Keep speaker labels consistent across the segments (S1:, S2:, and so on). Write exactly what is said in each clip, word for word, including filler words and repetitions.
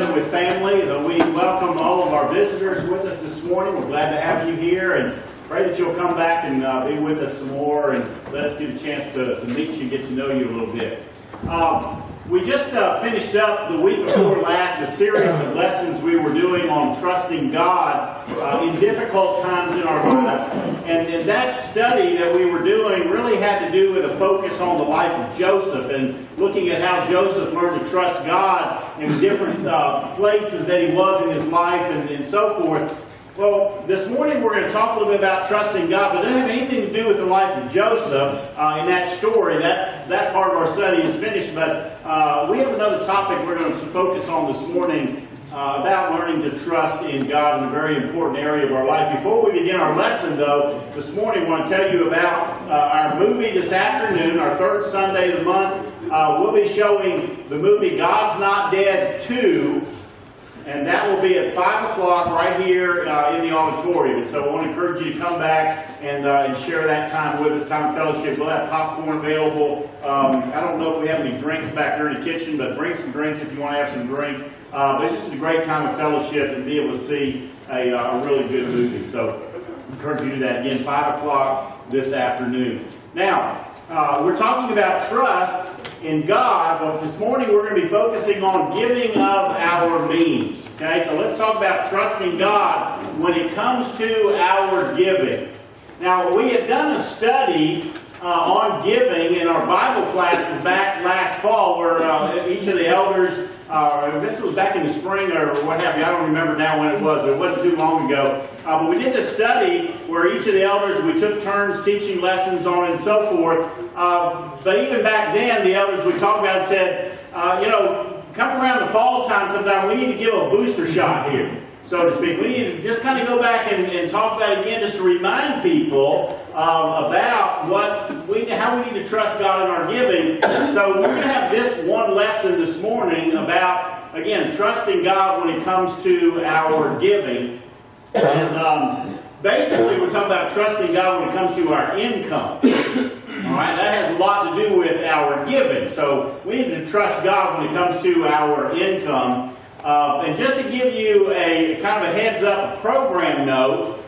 S1: Together with Family. So we welcome all of our visitors with us this morning. We're glad to have you here and pray that you'll come back and uh, be with us some more and let us get a chance to, to meet you, get to know you a little bit. Um, we just uh, finished up the week before last a series of lessons we were doing on trusting God uh, in difficult times in our lives. And, and that study that we were doing really had to do with a focus on the life of Joseph and looking at how Joseph learned to trust God in different uh, places that he was in his life and, and so forth. Well, this morning we're going to talk a little bit about trusting God, but it doesn't have anything to do with the life of Joseph uh, in that story. That, that part of our study is finished, but uh, we have another topic we're going to focus on this morning uh, about learning to trust in God in a very important area of our life. Before we begin our lesson, though, this morning I want to tell you about uh, our movie this afternoon, our third Sunday of the month. Uh, we'll be showing the movie God's Not Dead two. And that will be at five o'clock right here uh, in the auditorium. And so I want to encourage you to come back and, uh, and share that time with us, time of fellowship. We'll have popcorn available. Um, I don't know if we have any drinks back there in the kitchen, but bring some drinks if you want to have some drinks. Uh, but it's just a great time of fellowship and be able to see a, uh, a really good movie. So I encourage you to do that again, five o'clock this afternoon. Now, uh, we're talking about trust in God, but this morning we're going to be focusing on giving of our means. Okay, so let's talk about trusting God when it comes to our giving. Now, we had done a study uh, on giving in our Bible classes back last fall, where uh, each of the elders, uh, this was back in the spring or what have you, I don't remember now when it was, but it wasn't too long ago. Uh, but we did this study where each of the elders, we took turns teaching lessons on and so forth. Uh, but even back then, the elders we talked about said, uh, you know, come around the fall time sometime, we need to give a booster shot here, so to speak. We need to just kind of go back and, and talk about it again just to remind people um, about what we, how we need to trust God in our giving. So we're going to have this one lesson this morning about, again, trusting God when it comes to our giving. And um, basically we're talking about trusting God when it comes to our income. All right, that has a lot to do with our giving. So we need to trust God when it comes to our income. Uh, and just to give you a kind of a heads up program note,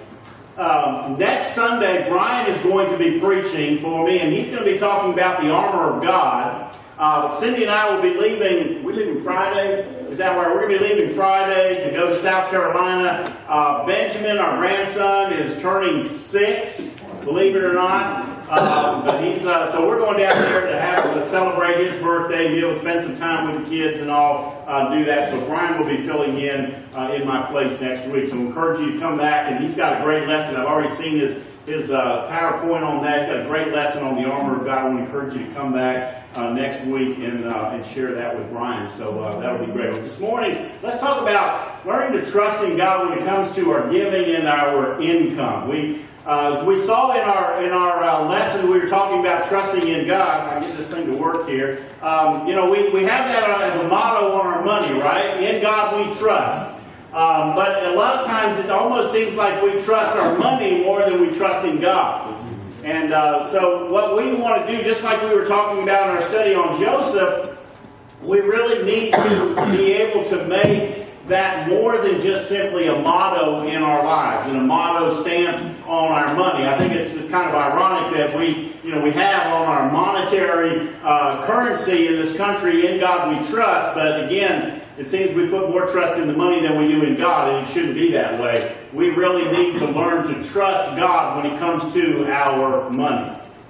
S1: um, next Sunday Brian is going to be preaching for me, and he's going to be talking about the armor of God. Uh, Cindy and I will be leaving, we're leaving Friday, is that right? We're going to be leaving Friday to go to South Carolina. Uh, Benjamin, our grandson, is turning six, believe it or not. Uh, but he's uh, so we're going down there to have to celebrate his birthday and be able to spend some time with the kids and all uh, do that. So Brian will be filling in uh, in my place next week. So I encourage you to come back, and he's got a great lesson. I've already seen his his uh, PowerPoint on that. He's got a great lesson on the armor of God. I want to encourage you to come back uh, next week and uh, and share that with Brian. So uh, that'll be great. But this morning, let's talk about learning to trust in God when it comes to our giving and our income. We Uh, as we saw in our in our uh, lesson, we were talking about trusting in God. I get this thing to work here. Um, you know, we, we have that as a motto on our money, right? In God we trust. Um, but a lot of times it almost seems like we trust our money more than we trust in God. And uh, so what we want to do, just like we were talking about in our study on Joseph, we really need to be able to make that more than just simply a motto in our lives and a motto stamped on our money. I think it's just kind of ironic that we, you know, we have on our monetary uh, currency in this country, in God we trust, but again, it seems we put more trust in the money than we do in God, and it shouldn't be that way. We really need to learn to trust God when it comes to our money.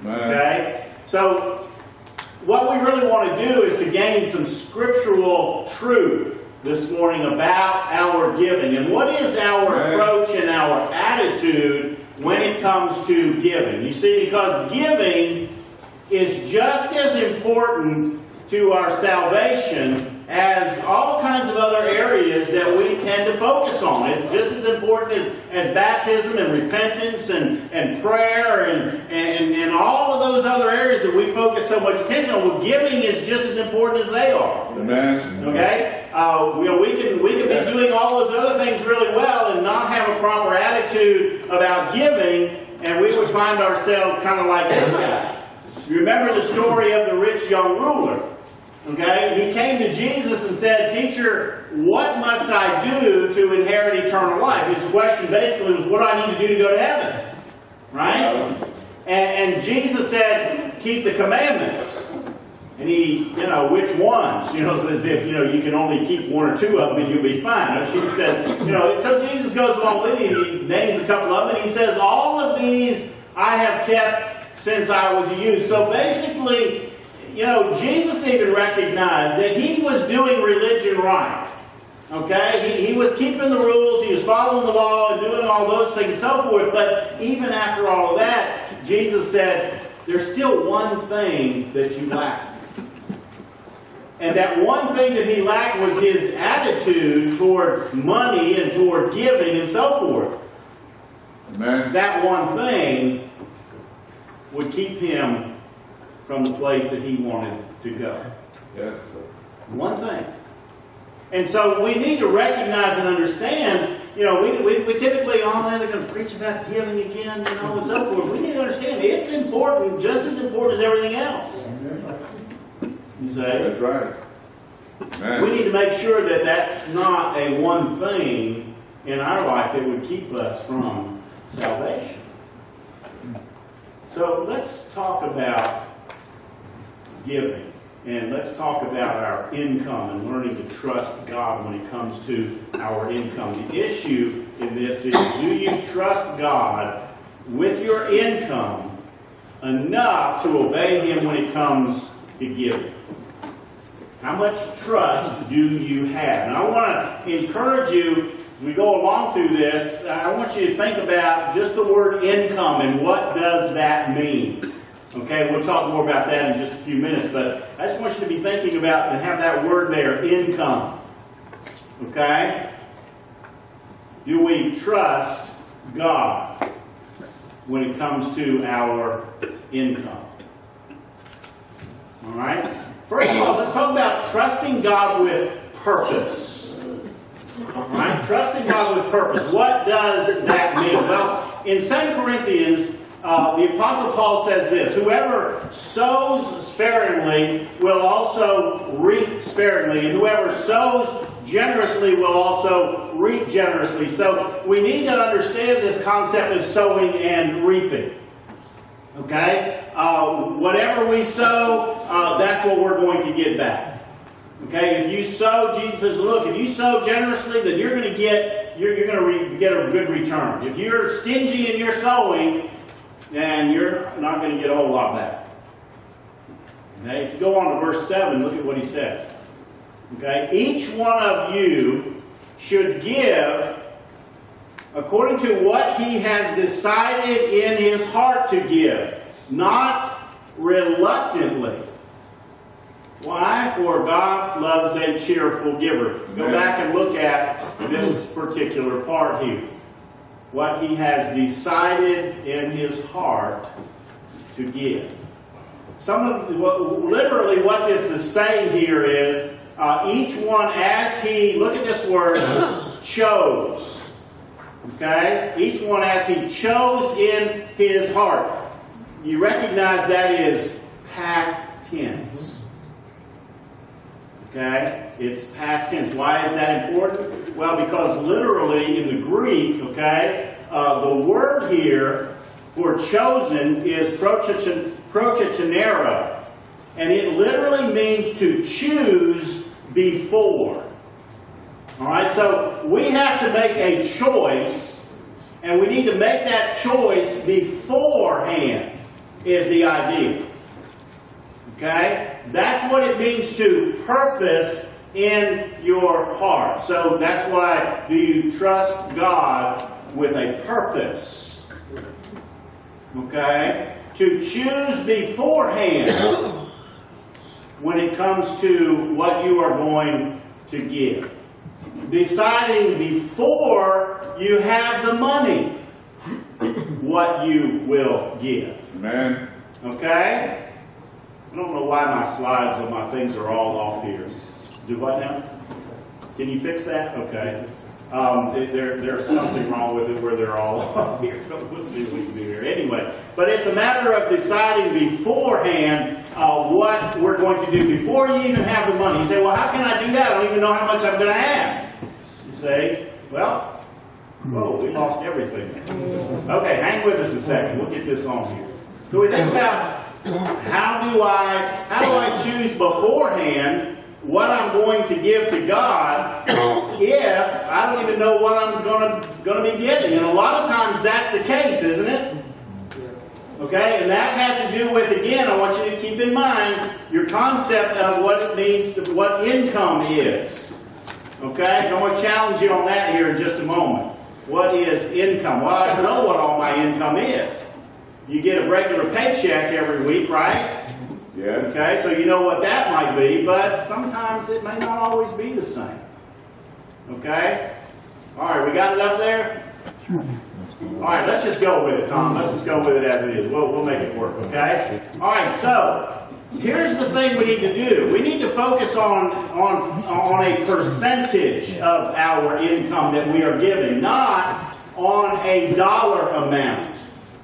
S1: Okay? So, what we really want to do is to gain some scriptural truth this morning about our giving. And what is our right. approach and our attitude when it comes to giving? You see, because giving is just as important to our salvation as all kinds of other areas that we tend to focus on. It's just as important as, as baptism and repentance and, and prayer and, and, and all of those other areas that we focus so much attention on. Well, giving is just as important as they are.
S2: Amen.
S1: Okay? Uh, you know, we can, we can be doing all those other things really well and not have a proper attitude about giving, and we would find ourselves kind of like this guy. You remember the story of the rich young ruler. Okay? He came to Jesus and said, "Teacher, what must I do to inherit eternal life?" His question basically was, what do I need to do to go to heaven? Right? And, and Jesus said, "Keep the commandments." And he, you know, which ones? You know, as if, you know, you can only keep one or two of them and you'll be fine. And she says, you know, so Jesus goes along with him. He names a couple of them and he says, "All of these I have kept since I was a youth." So basically, you know, Jesus even recognized that he was doing religion right. Okay? He, he was keeping the rules, he was following the law and doing all those things and so forth. But even after all of that, Jesus said, there's still one thing that you lack. And that one thing that he lacked was his attitude toward money and toward giving and so forth.
S2: Amen.
S1: That one thing would keep him from the place that he wanted to go.
S2: Yes.
S1: One thing. And so we need to recognize and understand, you know, we, we, we typically, oh man, they're going to preach about giving again, you know, and so forth. We need to understand it's important, just as important as everything else. You say?
S2: That's right. Amen.
S1: We need to make sure that that's not a one thing in our life that would keep us from salvation. So let's talk about giving. And let's talk about our income and learning to trust God when it comes to our income. The issue in this is, do you trust God with your income enough to obey Him when it comes to giving? How much trust do you have? And I want to encourage you, as we go along through this, I want you to think about just the word income and what does that mean. Okay, we'll talk more about that in just a few minutes, but I just want you to be thinking about and have that word there, income. Okay? Do we trust God when it comes to our income? All right? First of all, let's talk about trusting God with purpose. All right? Trusting God with purpose. What does that mean? Well, in Second Corinthians, Uh, the Apostle Paul says this, whoever sows sparingly will also reap sparingly, and whoever sows generously will also reap generously. So we need to understand this concept of sowing and reaping. Okay? Uh, whatever we sow, uh, that's what we're going to get back. Okay? If you sow, Jesus says, look, if you sow generously, then you're going to get, you're, you're going to re- get a good return. If you're stingy in your sowing, and you're not going to get a whole lot back. Okay? If you go on to verse seven, look at what he says. Okay? Each one of you should give according to what he has decided in his heart to give, not reluctantly. Why? For God loves a cheerful giver. Go back and look at this particular part here. What he has decided in his heart to give. Some of what, literally what this is saying here is uh, each one as he, look at this word, chose. Okay? Each one as he chose in his heart. You recognize that is past tense. Okay? It's past tense. Why is that important? Well, because literally in the Greek, okay, uh, the word here for chosen is prochotenero. And it literally means to choose before. Alright, so we have to make a choice, and we need to make that choice beforehand, is the idea. Okay? That's what it means to purpose in your heart. So that's why, do you trust God with a purpose? Okay? To choose beforehand when it comes to what you are going to give. Deciding before you have the money what you will give.
S2: Amen.
S1: Okay? I don't know why my slides or my things are all off here. Do what now? Can you fix that? Okay. Um, if there, there's something wrong with it where they're all up here. We'll see what we can do here. Anyway, but it's a matter of deciding beforehand uh, what we're going to do before you even have the money. You say, well, how can I do that? I don't even know how much I'm going to have. You say, well, whoa, we lost everything. Okay, hang with us a second. We'll get this on here. So we think about how do I, how do I choose beforehand what I'm going to give to God if I don't even know what I'm going to, going to be getting. And a lot of times that's the case, isn't it? Okay, and that has to do with, again, I want you to keep in mind your concept of what it means, to, what income is. Okay, so I want to challenge you on that here in just a moment. What is income? Well, I don't know what all my income is. You get a regular paycheck every week, right?
S2: Yeah.
S1: Okay, so you know what that might be, but sometimes it may not always be the same. Okay? All right, we got it up there? All right, let's just go with it, Tom. Let's just go with it as it is. We'll, we'll make it work, okay? All right, so here's the thing we need to do. We need to focus on, on, on a percentage of our income that we are giving, not on a dollar amount.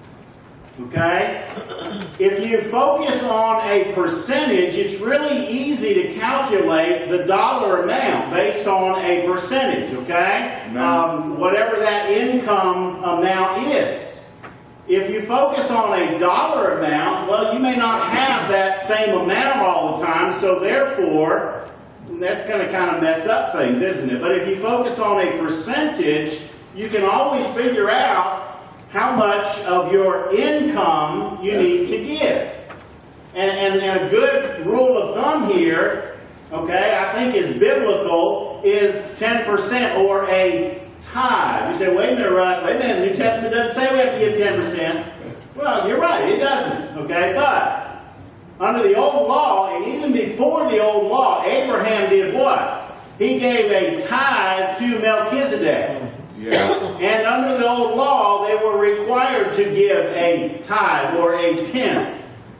S1: Okay? If you focus on a percentage, it's really easy to calculate the dollar amount based on a percentage, okay? Um, whatever that income amount is. If you focus on a dollar amount, well, you may not have that same amount all the time, so therefore, that's going to kind of mess up things, isn't it? But if you focus on a percentage, you can always figure out how much of your income you need to give. And, and, and a good rule of thumb here, okay, I think is biblical, is ten percent or a tithe. You say, wait a minute, Russ, wait a minute, the New Testament doesn't say we have to give ten percent. Well, you're right, it doesn't, okay, but under the old law, and even before the old law, Abraham did what? He gave a tithe to Melchizedek.
S2: Yeah.
S1: And under the old law, they were required to give a tithe or a tenth.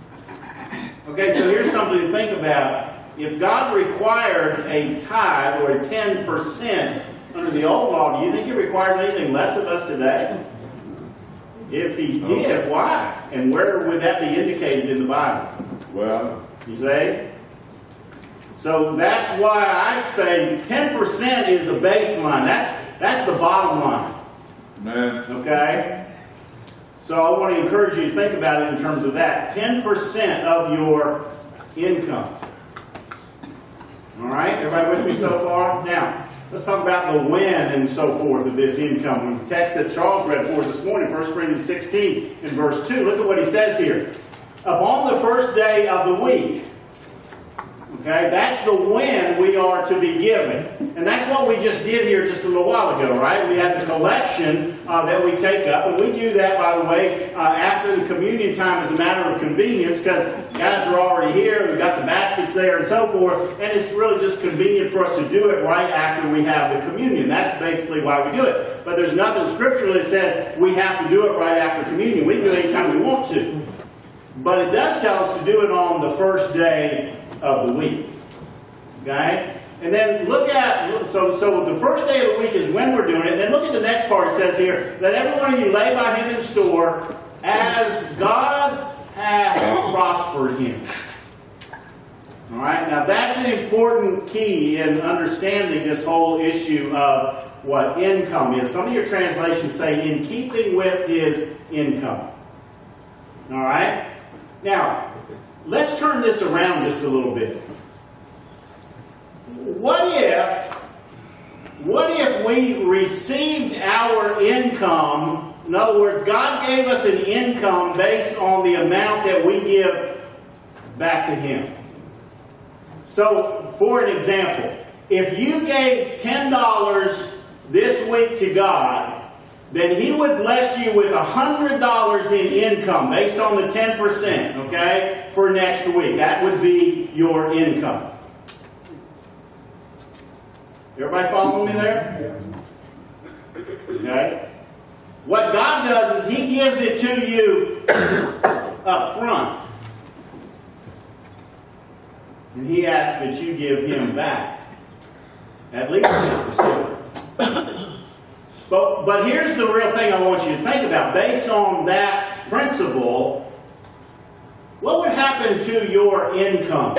S1: Okay, so here's something to think about. If God required a tithe or a ten percent under the old law, do you think He requires anything less of us today? If He did, why? And where would that be indicated in the Bible?
S2: Well,
S1: You say? So that's why I say ten percent is a baseline. That's That's the bottom line.
S2: man.
S1: Okay? So I want to encourage you to think about it in terms of that. ten percent of your income. Alright? Everybody with me so far? Now, let's talk about the when and so forth of this income. The text that Charles read for us this morning, First Corinthians sixteen in verse two. Look at what he says here. Upon the first day of the week. Okay, that's the when we are to be giving. And that's what we just did here just a little while ago, right? We had the collection uh, that we take up. And we do that, by the way, uh, after the communion time as a matter of convenience, because guys are already here, we've got the baskets there and so forth, and it's really just convenient for us to do it right after we have the communion. That's basically why we do it. But there's nothing scripturally that says we have to do it right after communion. We can do it anytime we want to. But it does tell us to do it on the first day of the week. Okay? And then look at, so, so the first day of the week is when we're doing it. Then look at the next part. It says here, let every one of you lay by him in store as God hath prospered him. Alright? Now that's an important key in understanding this whole issue of what income is. Some of your translations say in keeping with his income. Alright? Now, let's turn this around just a little bit. What if, what if we received our income, in other words, God gave us an income based on the amount that we give back to Him. So, for an example, if you gave ten dollars this week to God, then He would bless you with one hundred dollars in income based on the ten percent, okay, for next week. That would be your income. Everybody following me there? Okay. What God does is He gives it to you up front. And He asks that you give Him back. At least ten percent. But, but here's the real thing I want you to think about. Based on that principle, what would happen to your income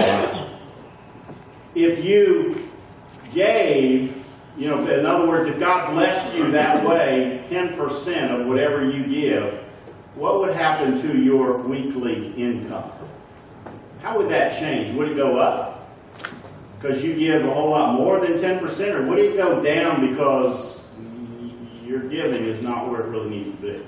S1: if you gave, you know, in other words, if God blessed you that way, ten percent of whatever you give, what would happen to your weekly income? How would that change? Would it go up because you give a whole lot more than ten percent, or would it go down because your giving is not where it really needs to be?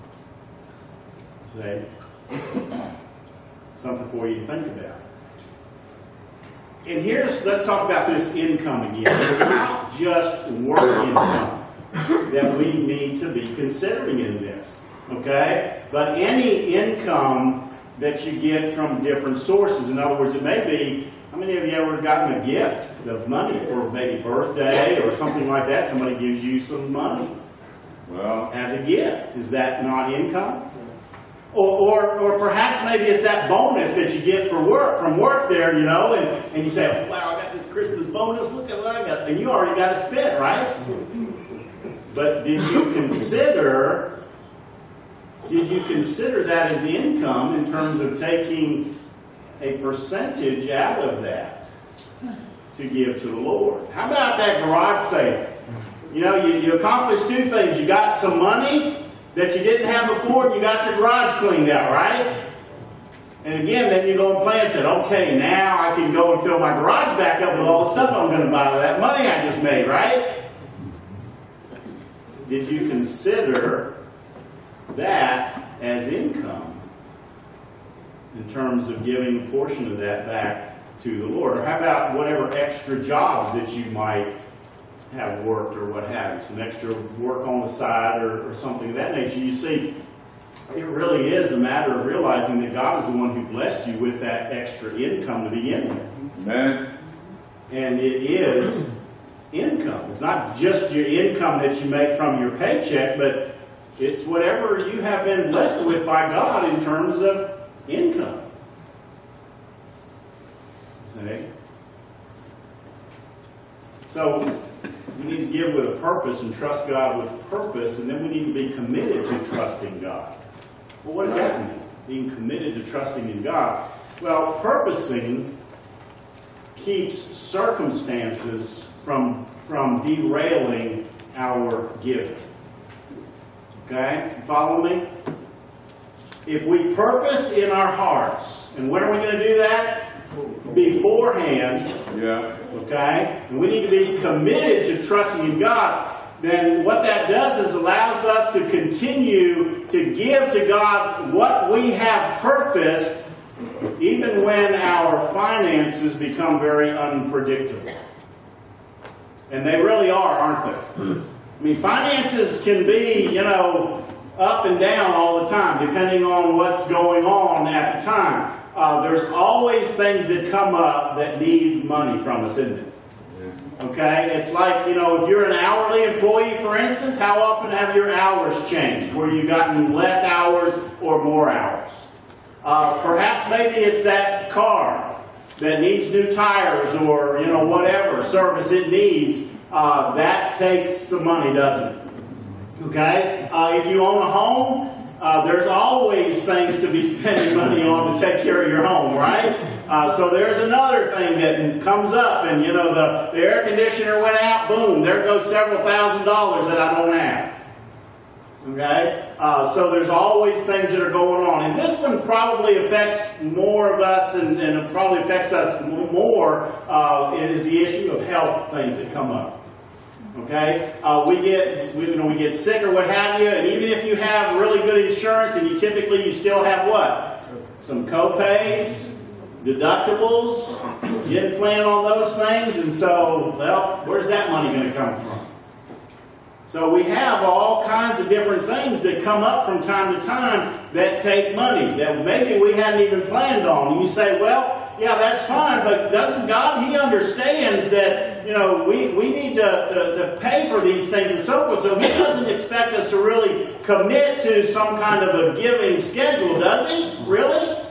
S1: See? Something for you to think about. And here's, let's talk about this income again. It's not just work income that we need to be considering in this, okay? But any income that you get from different sources. In other words, it may be, how many of you ever gotten a gift of money for maybe birthday or something like that? Somebody gives you some money
S2: Well,
S1: as a gift. Is that not income? Or, or, or perhaps maybe it's that bonus that you get for work, from work there, you know, and, and you say, oh, wow, I got this Christmas bonus, look at what I got. And you already got to spend, right? But did you consider, did you consider that as income in terms of taking a percentage out of that to give to the Lord? How about that garage sale? You know, you, you accomplished two things. You got some money that you didn't have before, and you got your garage cleaned out, right? And again, then you go and plan and said, okay, now I can go and fill my garage back up with all the stuff I'm going to buy with that money I just made, right? Did you consider that as income in terms of giving a portion of that back to the Lord? Or how about whatever extra jobs that you might have worked or what have you, some extra work on the side or, or something of that nature? You see, it really is a matter of realizing that God is the one who blessed you with that extra income to begin with.
S2: amen.
S1: And it is income. It's not just your income that you make from your paycheck, but it's whatever you have been blessed with by God in terms of income. See? So, we need to give with a purpose and trust God with purpose, and then we need to be committed to trusting God. Well, what does that mean? Being committed to trusting in God. Well, purposing keeps circumstances from, from derailing our giving. Okay? You follow me? If we purpose in our hearts, and when are we going to do that? Beforehand.
S2: Yeah.
S1: Okay? And we need to be committed to trusting in God. Then what that does is allows us to continue to give to God what we have purposed, even when our finances become very unpredictable. And they really are, aren't they? I mean, finances can be, you know, up and down all the time, depending on what's going on at the time. Uh, there's always things that come up that need money from us, isn't it? Okay? It's like, you know, if you're an hourly employee, for instance, how often have your hours changed? Where you've gotten less hours or more hours? Uh, perhaps maybe it's that car that needs new tires or, you know, whatever service it needs. Uh, that takes some money, doesn't it? Okay? Uh, if you own a home, Uh, there's always things to be spending money on to take care of your home, right? Uh, so there's another thing that comes up, and you know, the, the air conditioner went out, boom, there goes several thousand dollars that I don't have. Okay? Uh, so there's always things that are going on. And this one probably affects more of us, and, and it probably affects us more, uh, it is the issue of health things that come up. Okay, uh, we get we, you know we get sick or what have you, and even if you have really good insurance, and you typically you still have what? Some co-pays, deductibles. You didn't plan on those things, and so well, where's that money going to come from? So we have all kinds of different things that come up from time to time that take money that maybe we hadn't even planned on. And you say, well, yeah, that's fine, but doesn't God, He understands that, you know, we, we need to, to, to pay for these things and so forth. So He doesn't expect us to really commit to some kind of a giving schedule, does He? Really?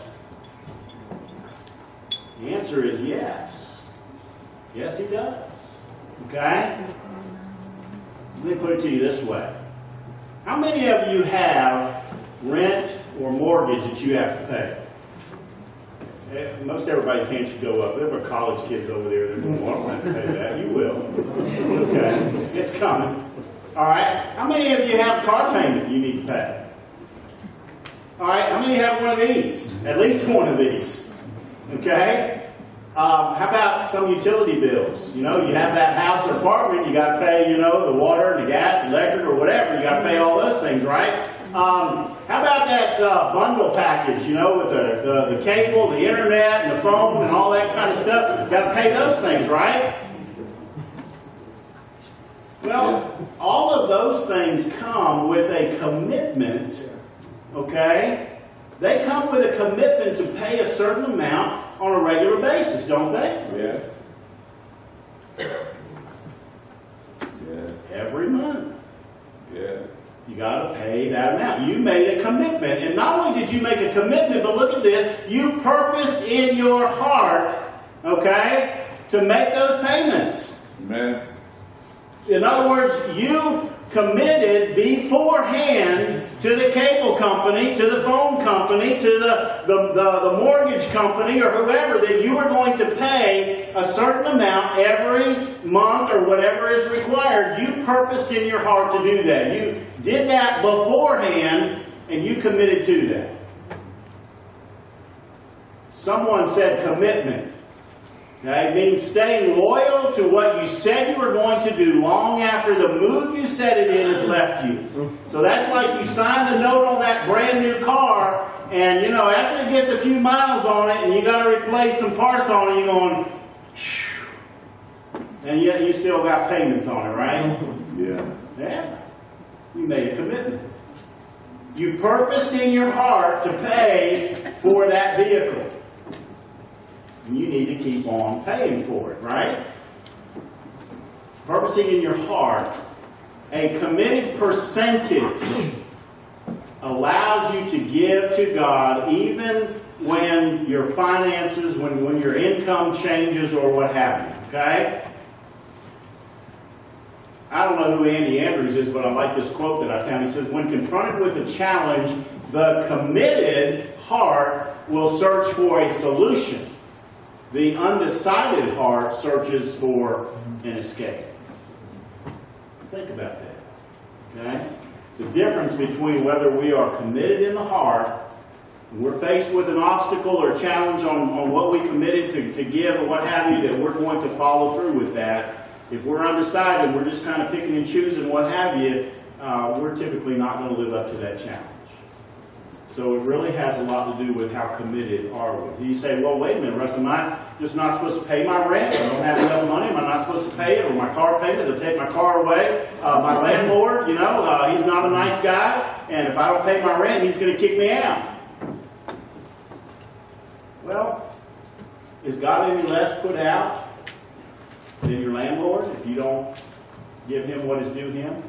S1: The answer is yes. Yes, He does. Okay? Let me put it to you this way. How many of you have rent or mortgage that you have to pay? Eh, Most everybody's hand should go up. There are college kids over there that don't want to pay that. You will. Okay? It's coming. All right? How many of you have a car payment you need to pay? All right? How many have one of these? At least one of these. Okay? Um, how about some utility bills? You know, you have that house or apartment, you got to pay, you know, the water and the gas, electric, or whatever. You got to pay all those things, right? Um, how about that uh, bundle package, you know, with the, the, the cable, the internet, and the phone, and all that kind of stuff? You got to pay those things, right? Well, all of those things come with a commitment, okay? They come with a commitment to pay a certain amount on a regular basis, don't they?
S2: Yes. Yes.
S1: Every month.
S2: Yes.
S1: You got to pay that amount. You made a commitment. And not only did you make a commitment, but look at this. You purposed in your heart, okay, to make those payments.
S2: Amen.
S1: In other words, you committed beforehand to the cable company, to the phone company, to the, the, the, the mortgage company, or whoever, that you were going to pay a certain amount every month or whatever is required. You purposed in your heart to do that. You did that beforehand, and you committed to that. Someone said commitment. Okay, it means staying loyal to what you said you were going to do long after the mood you set it in has left you. So that's like you signed the note on that brand new car, and you know, after it gets a few miles on it and you got to replace some parts on it, you're going, phew, and yet you still got payments on it, right?
S2: Yeah.
S1: Yeah. You made a commitment. You purposed in your heart to pay for that vehicle. And you need to keep on paying for it, right? Purposing in your heart, a committed percentage allows you to give to God even when your finances, when, when your income changes or what have you, okay? I don't know who Andy Andrews is, but I like this quote that I found. He says, when confronted with a challenge, the committed heart will search for a solution. The undecided heart searches for an escape. Think about that. Okay? It's a difference between whether we are committed in the heart, and we're faced with an obstacle or a challenge on, on what we committed to, to give or what have you, that we're going to follow through with that. If we're undecided, we're just kind of picking and choosing what have you, uh, we're typically not going to live up to that challenge. So it really has a lot to do with how committed are we. You say, well, wait a minute, Russ, am I just not supposed to pay my rent? I don't have enough money. Am I not supposed to pay it? Or my car payment, they'll take my car away. Uh, my landlord, you know, uh, he's not a nice guy. And if I don't pay my rent, he's going to kick me out. Well, is God any less put out than your landlord if you don't give him what is due him?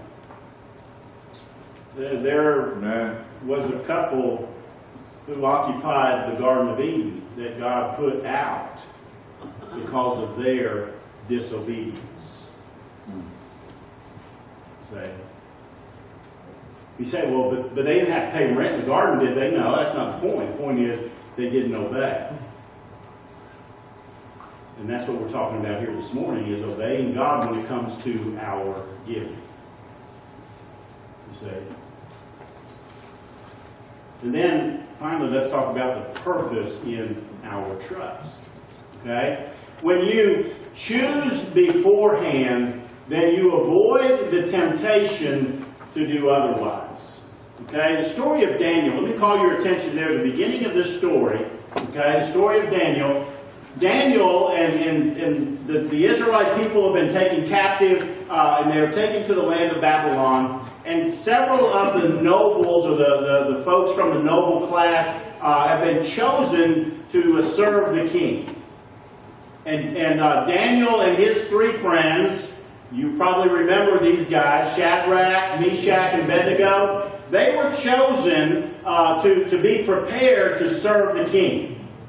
S1: There
S2: Amen.
S1: was a couple who occupied the Garden of Eden that God put out because of their disobedience. Say, you say, well, but, but they didn't have to pay rent in the garden, did they? No, that's not the point. The point is they didn't obey. And that's what we're talking about here this morning, is obeying God when it comes to our giving. You see? And then, finally, let's talk about the purpose in our trust. Okay? When you choose beforehand, then you avoid the temptation to do otherwise. Okay? The story of Daniel, let me call your attention there to the beginning of this story. Okay? The story of Daniel. Daniel and, and, and the, the Israelite people have been taken captive, uh, and they were taken to the land of Babylon. And several of the nobles, or the, the, the folks from the noble class, uh, have been chosen to uh, serve the king. And, and uh, Daniel and his three friends, you probably remember these guys, Shadrach, Meshach, and Abednego, they were chosen uh, to, to be prepared to serve the king.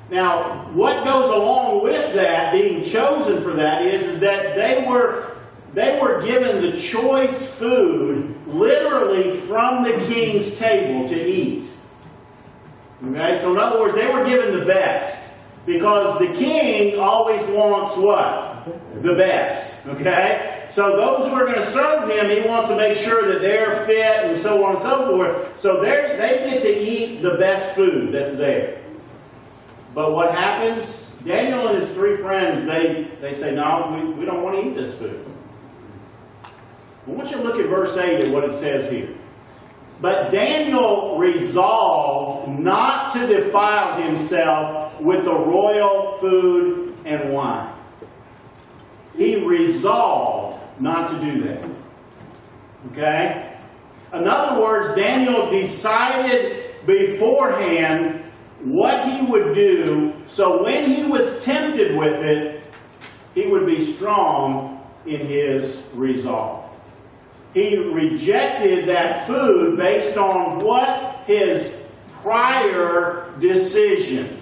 S1: Now, what goes along with that, being chosen for that, is, is that they were, they were given the choice food literally from the king's table to eat. Okay, so in other words, they were given the best. Because the king always wants what? The best. Okay? So those who are going to serve him, he wants to make sure that they're fit and so on and so forth. So they they get to eat the best food that's there. But what happens? Daniel and his three friends, they, they say, no, we, we don't want to eat this food. I want you to look at verse eight and what it says here. But Daniel resolved not to defile himself with the royal food and wine. He resolved not to do that. Okay? In other words, Daniel decided beforehand what he would do, so when he was tempted with it, he would be strong in his resolve. He rejected that food based on what his prior decision.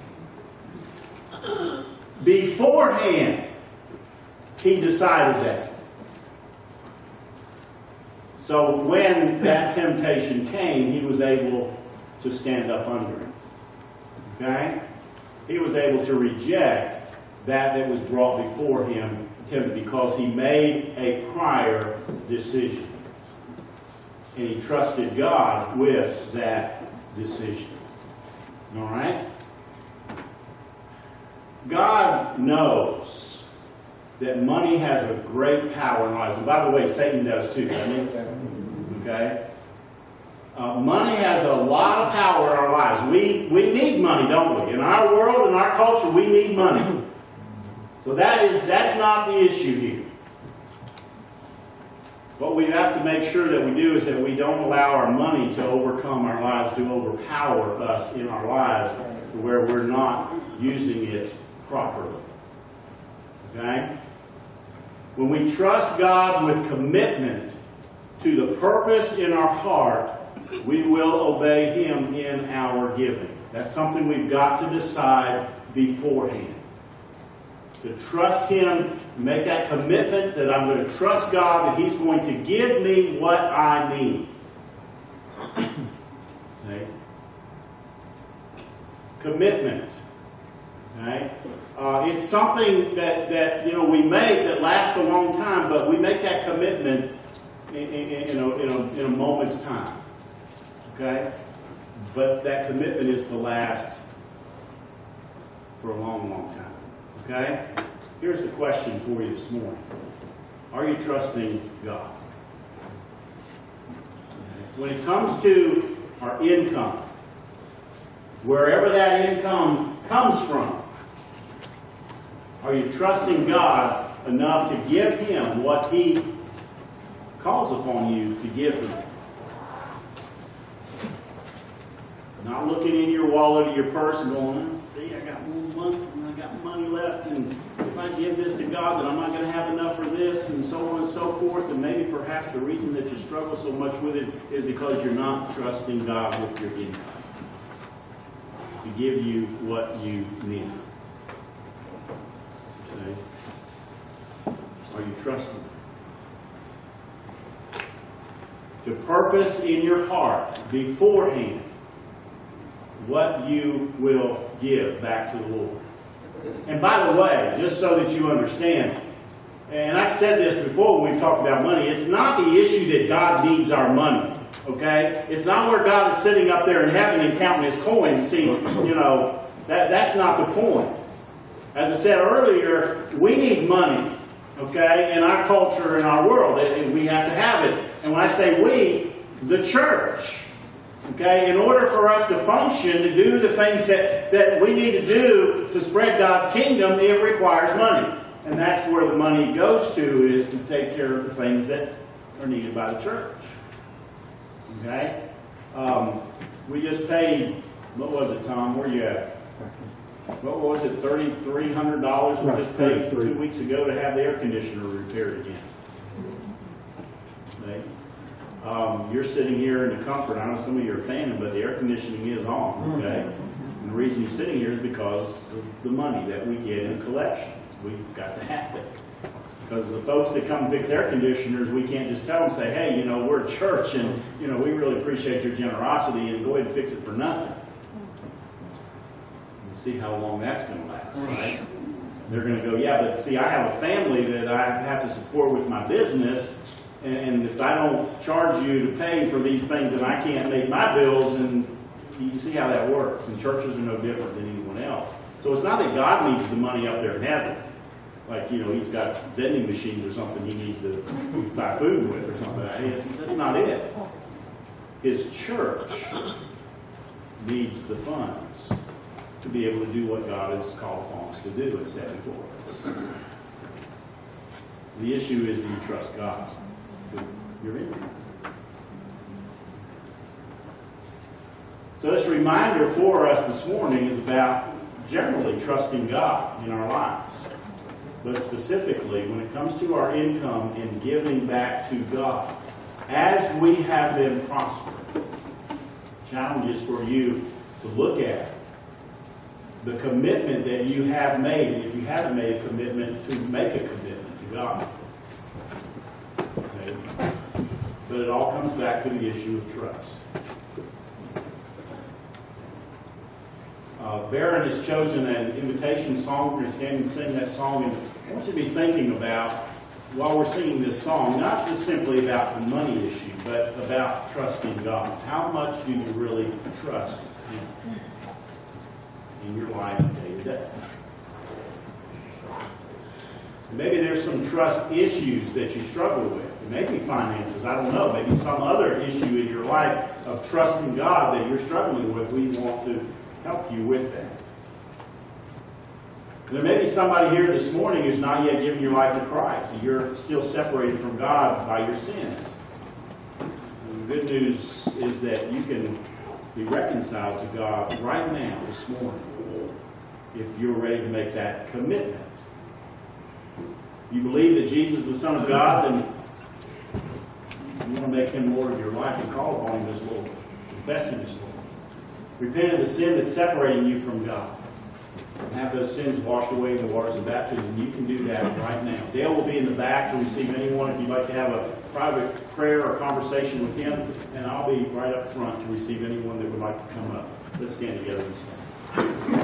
S1: Beforehand, he decided that. So when that temptation came, he was able to stand up under it. Okay? He was able to reject that that was brought before him because he made a prior decision. And he trusted God with that decision. All right? God knows that money has a great power in lives. And by the way, Satan does too, doesn't he? Okay? Uh, money has a lot of power in our lives. We, we need money, don't we? In our world, in our culture, we need money. So that is, that's not the issue here. What we have to make sure that we do is that we don't allow our money to overcome our lives, to overpower us in our lives, to where we're not using it properly. Okay? When we trust God with commitment to the purpose in our heart, we will obey Him in our giving. That's something we've got to decide beforehand. To trust Him, make that commitment that I'm going to trust God, that He's going to give me what I need. Okay? Commitment. Okay? Uh, it's something that, that you know we make that lasts a long time, but we make that commitment in, in, in, a, in, a, in a moment's time. Okay? But that commitment is to last for a long, long time. Okay? Here's the question for you this morning. Are you trusting God? When it comes to our income, wherever that income comes from, are you trusting God enough to give Him what He calls upon you to give Him? Not looking in your wallet or your purse and going, see, I got one month and I got money left, and if I give this to God, then I'm not going to have enough for this, and so on and so forth. And maybe perhaps the reason that you struggle so much with it is because you're not trusting God with your income to give you what you need. Okay? Are you trusting? To purpose in your heart beforehand what you will give back to the Lord. And by the way, just so that you understand, and I've said this before when we've talked about money, it's not the issue that God needs our money. Okay? It's not where God is sitting up there in heaven and counting His coins. See, you know, that, that's not the point. As I said earlier, we need money. Okay? In our culture, in our world, and we have to have it. And when I say we, the church. Okay, in order for us to function, to do the things that, that we need to do to spread God's kingdom, it requires money. And that's where the money goes to, is to take care of the things that are needed by the church. Okay? Um, we just paid, what was it, Tom? Where are you at? What was it, three thousand three hundred dollars we just paid two weeks ago to have the air conditioner repaired again. Okay? Um, you're sitting here in the comfort. I know some of you are fanning, but the air conditioning is on. Okay, And the reason you're sitting here is because of the money that we get in collections. We've got to have it. Because the folks that come fix air conditioners, we can't just tell them, say, hey, you know, we're a church and, you know, we really appreciate your generosity and go ahead and fix it for nothing. And see how long that's going to last, right? They're going to go, yeah, but see, I have a family that I have to support with my business, and if I don't charge you to pay for these things and I can't make my bills, and you see how that works. And churches are no different than anyone else. So it's not that God needs the money up there in heaven. Like, you know, he's got vending machines or something he needs to buy food with or something. It's, that's not it. His church needs the funds to be able to do what God has called upon us to do and set before us. The issue is, do you trust God? You're in there. So this reminder for us this morning is about generally trusting God in our lives. But specifically, when it comes to our income and giving back to God, as we have been prospering, challenges for you to look at the commitment that you have made, if you haven't made a commitment, to make a commitment to God. Okay? But it all comes back to the issue of trust. Uh, Baron has chosen an invitation song. We're going to stand and sing that song. And I want you to be thinking about, while we're singing this song, not just simply about the money issue, but about trusting God. How much do you really trust Him in your life day to day? Maybe there's some trust issues that you struggle with. It may be finances, I don't know. Maybe some other issue in your life of trusting God that you're struggling with. We want to help you with that. And there may be somebody here this morning who's not yet given your life to Christ. And you're still separated from God by your sins. And the good news is that you can be reconciled to God right now, this morning, if you're ready to make that commitment. You believe that Jesus is the Son of God, then you want to make Him Lord of your life and call upon Him as Lord. Confess Him as Lord. Repent of the sin that's separating you from God. And have those sins washed away in the waters of baptism. You can do that right now. Dale will be in the back to receive anyone if you'd like to have a private prayer or conversation with him. And I'll be right up front to receive anyone that would like to come up. Let's stand together and sing.